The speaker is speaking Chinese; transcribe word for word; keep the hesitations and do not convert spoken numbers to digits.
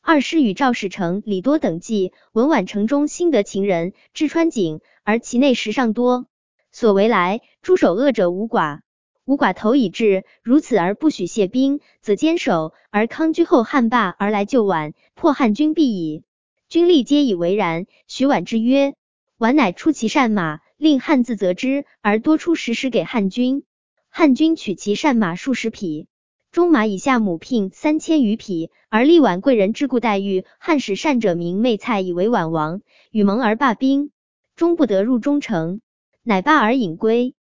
二师与赵使成、李多等计，闻宛城中新得秦人，至川井，而其内食尚多，所为来，驻守恶者无寡。吴寡头已至，如此而不许谢兵，则坚守，而康居后汉霸而来救宛，破汉军必矣。军力皆以为然。许宛之曰：宛乃出其善马，令汉自责之，而多出十矢给汉军。汉军取其善马数十匹，中马以下母聘三千余匹，而立宛贵人之故待遇，汉使善者名媚蔡以为宛王，与盟而罢兵，终不得入中城，乃罢而引归。